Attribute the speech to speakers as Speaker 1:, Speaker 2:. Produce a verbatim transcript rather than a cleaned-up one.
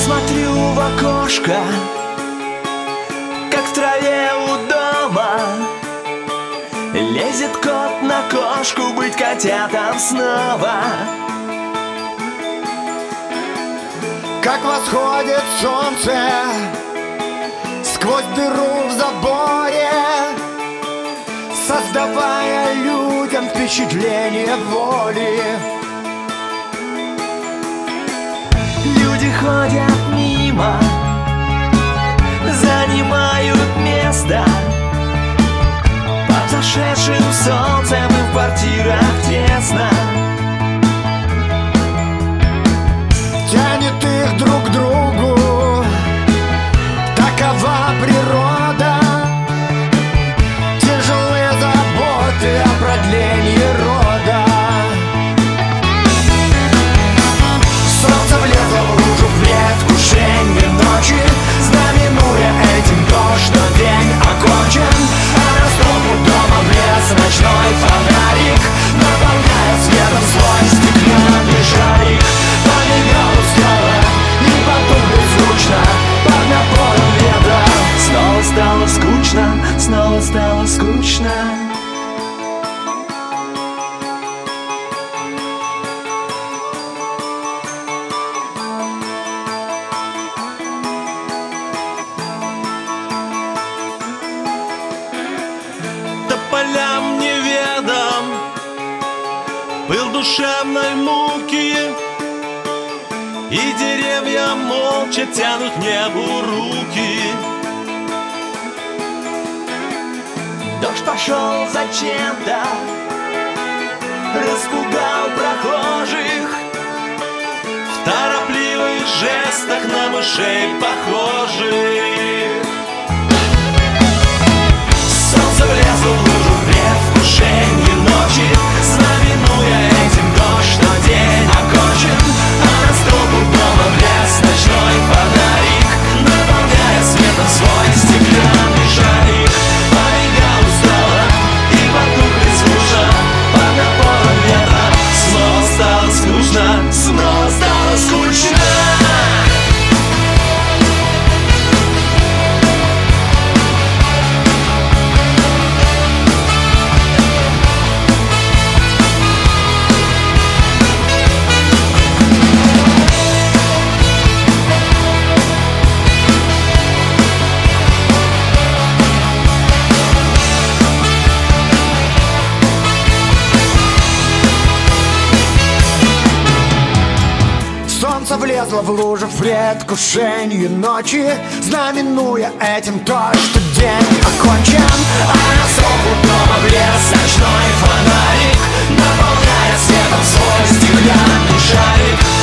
Speaker 1: смотрю в окошко, как в траве у дома лезет кот на кошку, быть котятам снова.
Speaker 2: Как восходит солнце сквозь дыру в заборе, создавая людям впечатление воли.
Speaker 1: Люди ходят мимо, занимают место под зашедшим солнцем, и в квартирах тесно.
Speaker 2: Тянет их друг к другу, такова природа. Тяжелые заботы о продлении рода. Солнце влезло в лужу в предвкушении ночи, знаменуя этим то, что день окончен. А на столбу дома влез ночной фонарик, наполняя светом свой стеклянный шарик. Помигал устало и потом беззвучно под напором ветра.
Speaker 1: Снова стало скучно, снова стало скучно. Тополям неведом пыл душевной муки, и деревья молча тянут небу руки. Дождь пошел зачем-то, распугал прохожих, в торопливых жестах на мышей похожих. Солнце влезло в лужу в предвкушении ночи, знаменуя этим то, что день окончен. А на столбу дома влез ночной фонарик, наполняя светом свой стеклянный шарик. Помигал устало и потух беззвучно под напором ветра. Снова стало скучно, снова стало скучно.
Speaker 2: Солнце влезло в лужу в предвкушении ночи, знаменуя этим то, что день окончен. А на столбу дома влез ночной фонарик, наполняя светом свой стеклянный шарик.